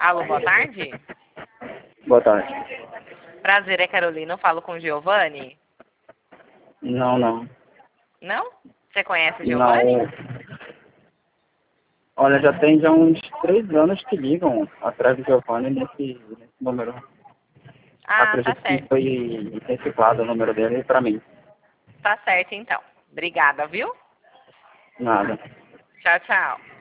Alô, boa tarde. Boa tarde. Prazer, é Carolina. Eu falo com o Giovanni. Não, não. Não? Você conhece o Não. Giovanni? Olha, já tem uns 3 anos que ligam atrás do Giovanni nesse número. Ah, tá Acredito que certo. foi reciclado o número dele para mim. Tá certo, então. Obrigada, viu? Nada. Tchau, tchau.